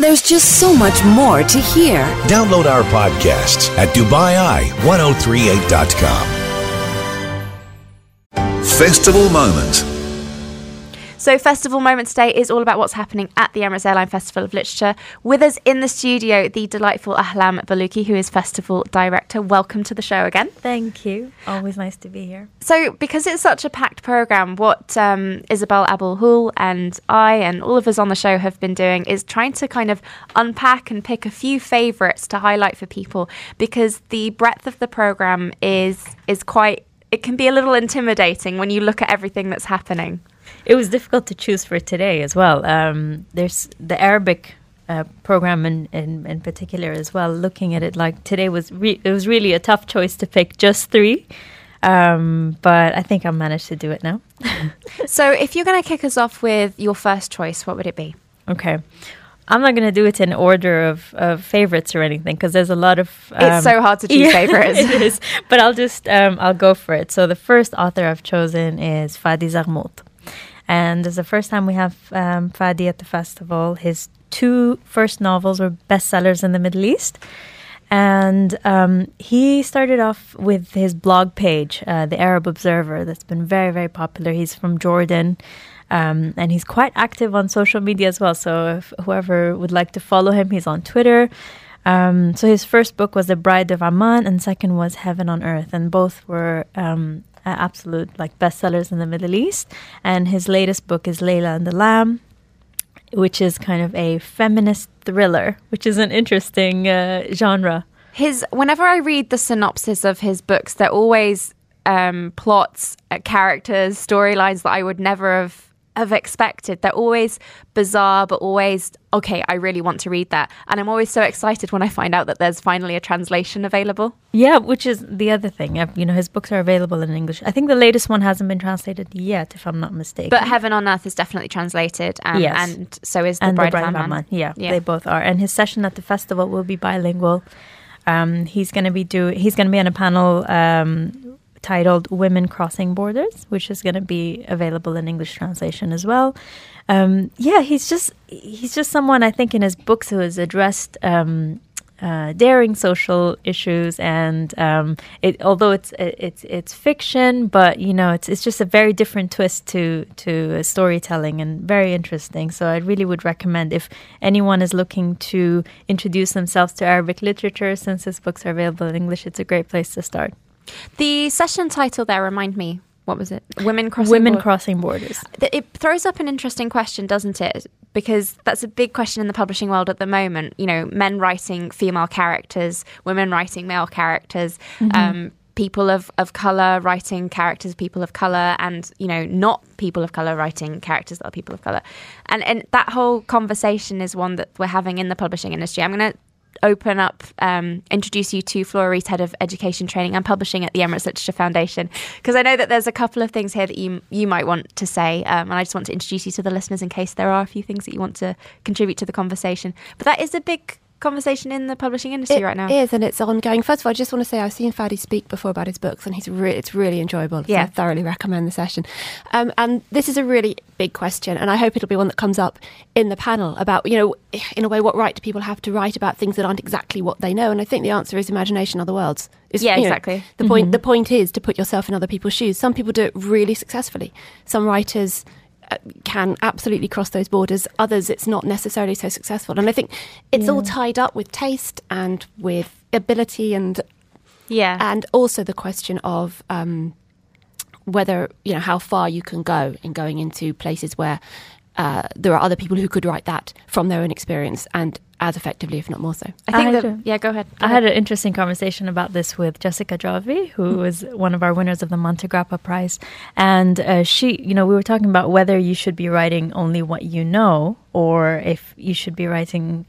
There's just so much more to hear. Download our podcasts at DubaiI1038.com. Festival Moment. So Festival Moment today is all about what's happening at the Emirates Airline Festival of Literature. With us in the studio, the delightful Ahlam Baluki, who is Festival Director. Welcome to the show again. Thank you. Always nice to be here. So because it's such a packed programme, what Isabel Abul-Hul and I and all of us on the show have been doing is trying to kind of unpack and pick a few favourites to highlight for people, because the breadth of the programme is quite... It can be a little intimidating when you look at everything that's happening. It was difficult to choose for today as well. There's the Arabic program in particular as well. Looking at it, like today it was really a tough choice to pick just three. But I think I managed to do it now. So if you're going to kick us off with your first choice, what would it be? Okay. I'm not going to do it in order of favorites or anything, because there's a lot of... it's so hard to choose favorites. It is. But I'll just, I'll go for it. So the first author I've chosen is Fadi Zarmout. And it's the first time we have Fadi at the festival. His two first novels were bestsellers in the Middle East. And he started off with his blog page, The Arab Observer, that's been very, very popular. He's from Jordan. And he's quite active on social media as well. So if whoever would like to follow him, he's on Twitter. So his first book was The Bride of Amman, and second was Heaven on Earth. And both were absolute bestsellers in the Middle East. And his latest book is Layla and the Lamb, which is kind of a feminist thriller, which is an interesting genre. Whenever I read the synopsis of his books, they're always plots, characters, storylines that I would never have expected. They're always bizarre, but always, okay, I really want to read that. And I'm always so excited when I find out that there's finally a translation available. Yeah, which is the other thing. His books are available in English. I think the latest one hasn't been translated yet, if I'm not mistaken. But Heaven on Earth is definitely translated. Yes. And so is The Bride of Amman. Yeah, they both are. And his session at the festival will be bilingual. He's going to be on a panel titled Women Crossing Borders, which is going to be available in English translation as well. He's just someone, I think, in his books who has addressed daring social issues, and although it's fiction, but it's just a very different twist to storytelling, and very interesting. So I really would recommend, if anyone is looking to introduce themselves to Arabic literature, since his books are available in English, it's a great place to start. The session title there, remind me, what was it? Women Crossing Borders. It throws up an interesting question, doesn't it? Because that's a big question in the publishing world at the moment. Men writing female characters, women writing male characters, people of colour writing characters, people of colour, and, not people of colour writing characters that are people of colour. And that whole conversation is one that we're having in the publishing industry. I'm going to introduce you to Flora Rees, Head of Education, Training and Publishing at the Emirates Literature Foundation, because I know that there's a couple of things here that you might want to say, and I just want to introduce you to the listeners in case there are a few things that you want to contribute to the conversation. But that is a big conversation in the publishing industry right now. It is, and it's ongoing. First of all, I just want to say I've seen Fadi speak before about his books, and it's really enjoyable. So I thoroughly recommend the session. And this is a really big question, and I hope it'll be one that comes up in the panel about, in a way, what right do people have to write about things that aren't exactly what they know? And I think the answer is imagination, other worlds. Exactly. The point is to put yourself in other people's shoes. Some people do it really successfully. Some writers can absolutely cross those borders. Others, it's not necessarily so successful. And I think it's all tied up with taste and with ability, and also the question of whether, how far you can go in going into places where there are other people who could write that from their own experience, and as effectively, if not more so. Go ahead. I had an interesting conversation about this with Jessica Javi, who was one of our winners of the Monte Grappa Prize. And we were talking about whether you should be writing only what you know, or if you should be writing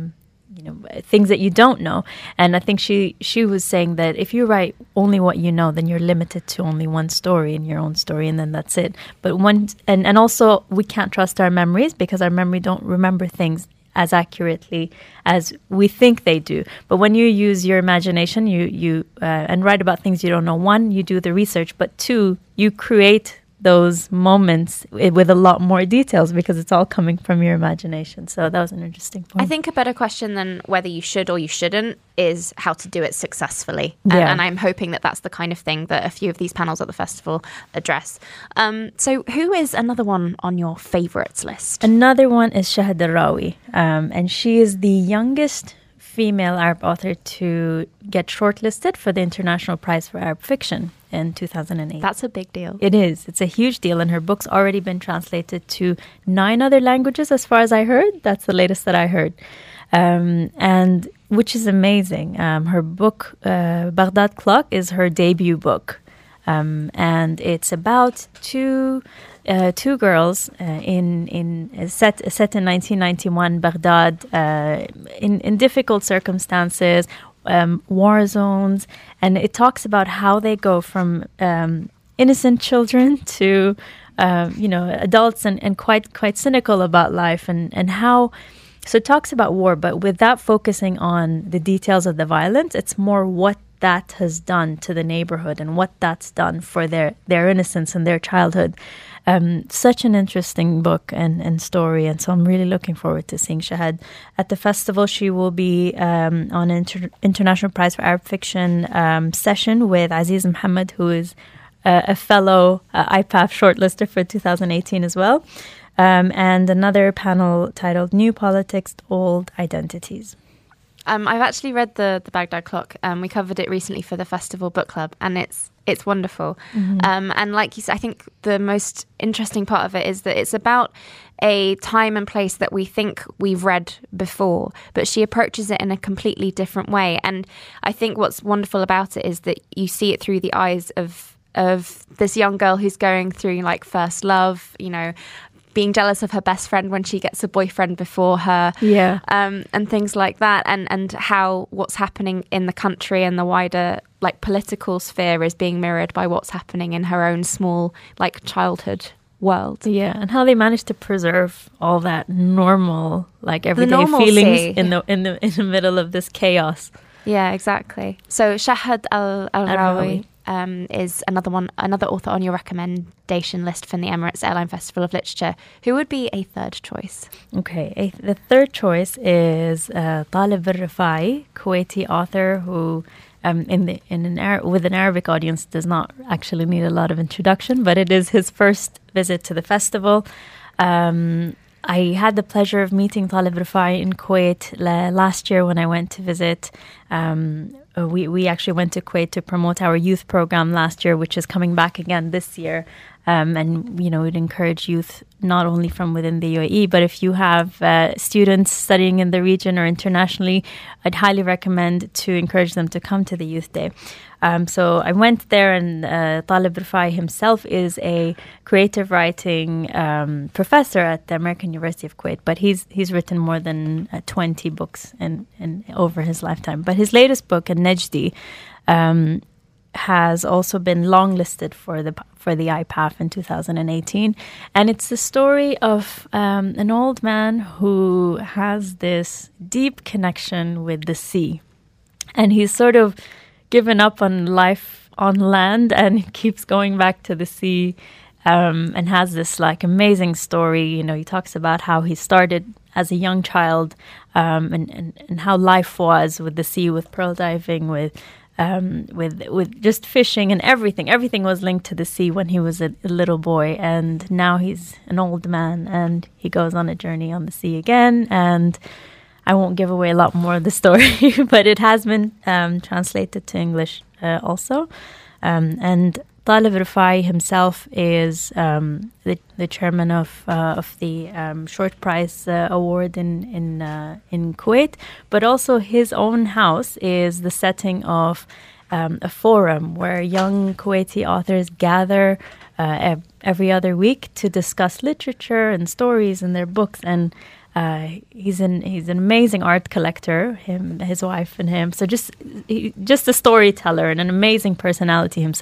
things that you don't know. And I think she was saying that if you write only what you know, then you're limited to only one story, in your own story, and then that's it. But and also we can't trust our memories, because our memory don't remember things as accurately as we think they do. But when you use your imagination, you and write about things you don't know, one, you do the research, but two, you create those moments with a lot more details because it's all coming from your imagination. So that was an interesting point. I think a better question than whether you should or you shouldn't is how to do it successfully. Yeah. And I'm hoping that that's the kind of thing that a few of these panels at the festival address. So who is another one on your favourites list? Another one is Shahd Al-Rawi, and she is the youngest female Arab author to get shortlisted for the International Prize for Arab Fiction in 2008. That's a big deal. It is. It's a huge deal, and her book's already been translated to 9 other languages, as far as I heard. That's the latest that I heard, and which is amazing. Her book, Baghdad Clock, is her debut book, and it's about two girls set in 1991 Baghdad, in difficult circumstances, war zones, and it talks about how they go from innocent children to adults and quite cynical about life, and how. So it talks about war, but without focusing on the details of the violence, it's more what that has done to the neighborhood and what that's done for their innocence and their childhood. Such an interesting book and story, and so I'm really looking forward to seeing Shahd at the festival. She will be on an International Prize for Arab Fiction session with Aziz Mohammed, who is a fellow IPAF shortlister for 2018 as well, and another panel titled New Politics, Old Identities. I've actually read the Baghdad Clock. We covered it recently for the Festival Book Club, and it's wonderful. Mm-hmm. And like you said, I think the most interesting part of it is that it's about a time and place that we think we've read before, but she approaches it in a completely different way. And I think what's wonderful about it is that you see it through the eyes of this young girl who's going through like first love, being jealous of her best friend when she gets a boyfriend before her, and things like that, and how what's happening in the country and the wider like political sphere is being mirrored by what's happening in her own small like childhood world. Yeah, and how they managed to preserve all that normal like everyday feelings in the middle of this chaos. Yeah, exactly. So Shahd Al-Rawi is another author on your recommendation list from the Emirates Airline Festival of Literature. Who would be a third choice? Okay, the third choice is Talib Al-Rifai, Kuwaiti author who, with an Arabic audience, does not actually need a lot of introduction, but it is his first visit to the festival. I had the pleasure of meeting Talib Rifai in Kuwait last year when I went to visit. We actually went to Kuwait to promote our youth program last year, which is coming back again this year. And, we'd encourage youth not only from within the UAE, but if you have students studying in the region or internationally, I'd highly recommend to encourage them to come to the Youth Day. So I went there, and Talib Rifai himself is a creative writing professor at the American University of Kuwait, but he's written more than 20 books in over his lifetime. But his latest book, An-Najdi, has also been longlisted for the IPAF in 2018, and it's the story of an old man who has this deep connection with the sea, and he's sort of given up on life on land and keeps going back to the sea, and has this like amazing story. He talks about how he started as a young child, and how life was with the sea, with pearl diving, with just fishing and everything. Everything was linked to the sea when he was a little boy, and now he's an old man and he goes on a journey on the sea again. And I won't give away a lot more of the story, but it has been translated to English also. And Talib Rifai himself is the chairman of the Short Prize Award in Kuwait, but also his own house is the setting of a forum where young Kuwaiti authors gather every other week to discuss literature and stories and their books. And he's an amazing art collector, his wife and him. So just a storyteller and an amazing personality himself.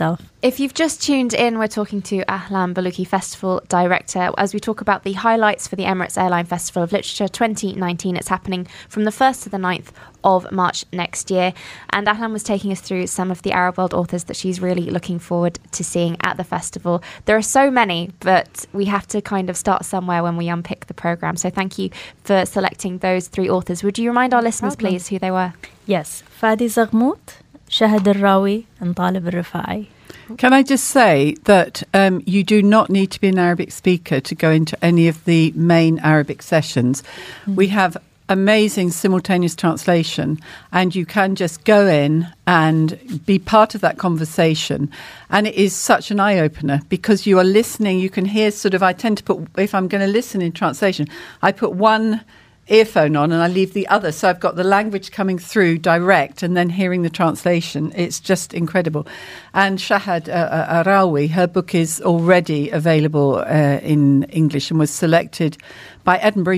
If you've just tuned in, we're talking to Ahlan Baluchi, Festival Director, as we talk about the highlights for the Emirates Airline Festival of Literature 2019. It's happening from the 1st to the 9th of March next year. And Ahlan was taking us through some of the Arab world authors that she's really looking forward to seeing at the festival. There are so many, but we have to kind of start somewhere when we unpick the programme. So thank you for selecting those 3 authors. Would you remind our listeners, please, who they were? Yes, Fadi Zaghmout, Shahad al-Rawi and Talib al-Rifai. Can I just say that you do not need to be an Arabic speaker to go into any of the main Arabic sessions. We have amazing simultaneous translation, and you can just go in and be part of that conversation. And it is such an eye-opener because you are listening. You can hear I tend to put, if I'm going to listen in translation, I put one earphone on and I leave the other, so I've got the language coming through direct and then hearing the translation. It's just incredible. And Shahad al-Rawi, her book is already available in English and was selected by Edinburgh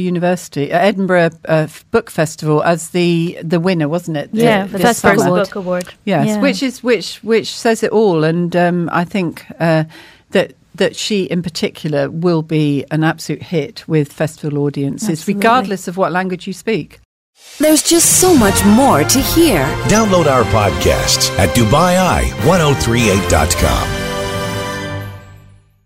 Book Festival as the winner, wasn't it? Yeah, the first book award. Yes, yeah. which says it all. And I think that she in particular will be an absolute hit with festival audiences, Absolutely. Regardless of what language you speak. There's just so much more to hear. Download our podcasts at DubaiEye1038.com.